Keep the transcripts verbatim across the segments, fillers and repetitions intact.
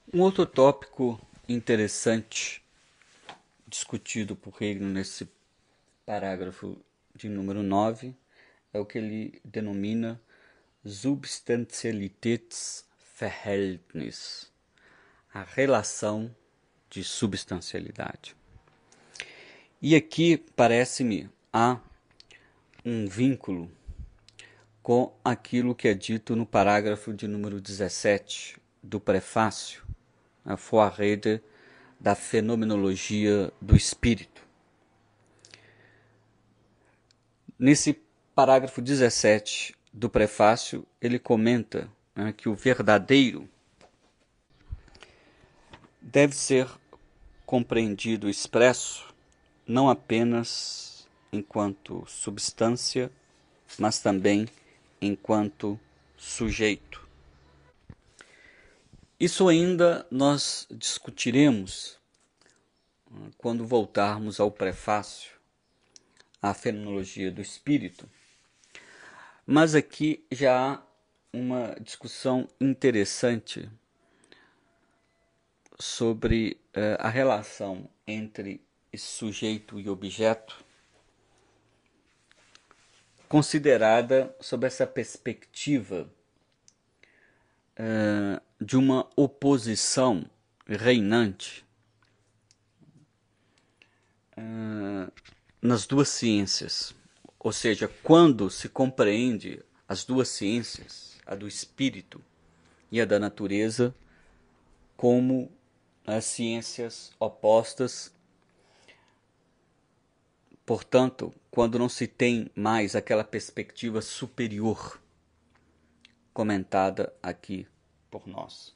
Um outro tópico interessante discutido por Hegel nesse parágrafo de número nove é o que ele denomina Substantialitätsverhältnis, a relação de substancialidade. E aqui, parece-me, há um vínculo com aquilo que é dito no parágrafo de número dezessete do prefácio, a Vorrede da Fenomenologia do Espírito. Nesse parágrafo dezessete do prefácio, ele comenta, né, que o verdadeiro deve ser compreendido, expresso, não apenas enquanto substância, mas também enquanto sujeito. Isso ainda nós discutiremos quando voltarmos ao prefácio, à Fenomenologia do Espírito. Mas aqui já há uma discussão interessante sobre uh, a relação entre sujeito e objeto, considerada sob essa perspectiva uh, de uma oposição reinante uh, nas duas ciências. Ou seja, quando se compreende as duas ciências, a do espírito e a da natureza, como as ciências opostas. Portanto, quando não se tem mais aquela perspectiva superior comentada aqui por nós.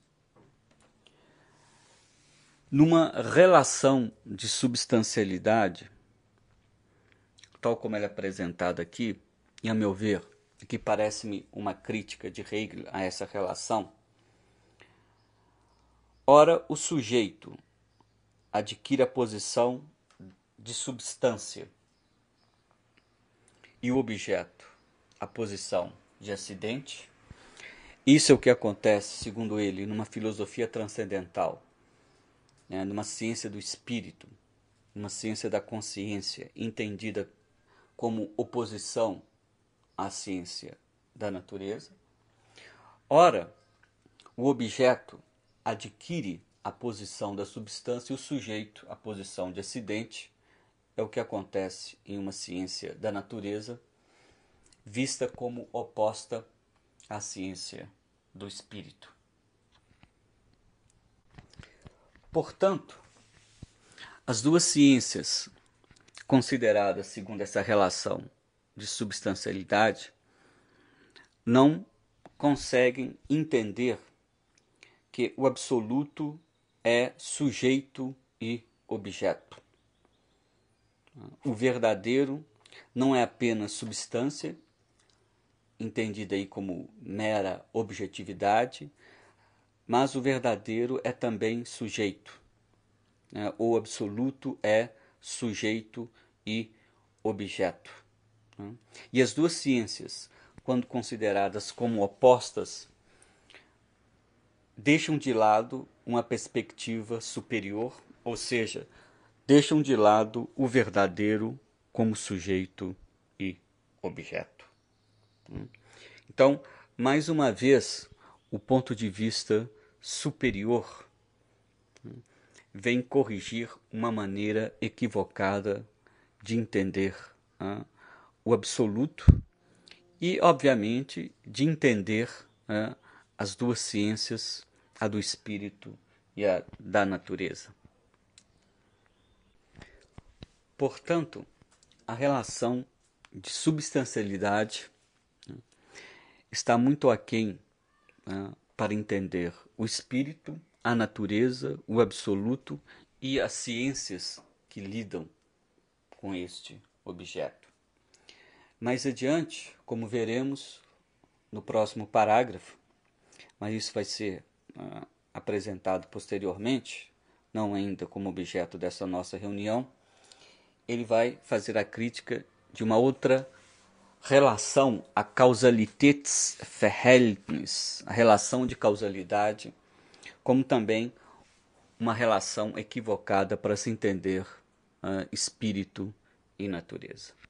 Numa relação de substancialidade, tal como ela é apresentada aqui, e a meu ver, que parece-me uma crítica de Hegel a essa relação, ora o sujeito adquire a posição de substância e o objeto a posição de acidente. Isso é o que acontece, segundo ele, numa filosofia transcendental, né, numa ciência do espírito, numa ciência da consciência, entendida como oposição à ciência da natureza. Ora, o objeto adquire a posição da substância e o sujeito a posição de acidente. É o que acontece em uma ciência da natureza, vista como oposta à ciência do espírito. Portanto, as duas ciências consideradas segundo essa relação de substancialidade não conseguem entender que o absoluto é sujeito e objeto. O verdadeiro não é apenas substância, entendida aí como mera objetividade, mas o verdadeiro é também sujeito. O absoluto é sujeito e objeto. E as duas ciências, quando consideradas como opostas, deixam de lado uma perspectiva superior, ou seja, deixam de lado o verdadeiro como sujeito e objeto. Então, mais uma vez, o ponto de vista superior vem corrigir uma maneira equivocada de entender uh, o absoluto e, obviamente, de entender uh, as duas ciências, a do espírito e a da natureza. Portanto, a relação de substancialidade está muito aquém uh, para entender o espírito, a natureza, o absoluto e as ciências que lidam com este objeto. Mais adiante, como veremos no próximo parágrafo, mas isso vai ser uh, apresentado posteriormente, não ainda como objeto dessa nossa reunião, ele vai fazer a crítica de uma outra relação, a Causalitätsverhältnis, a relação de causalidade como também uma relação equivocada para se entender uh, espírito e natureza.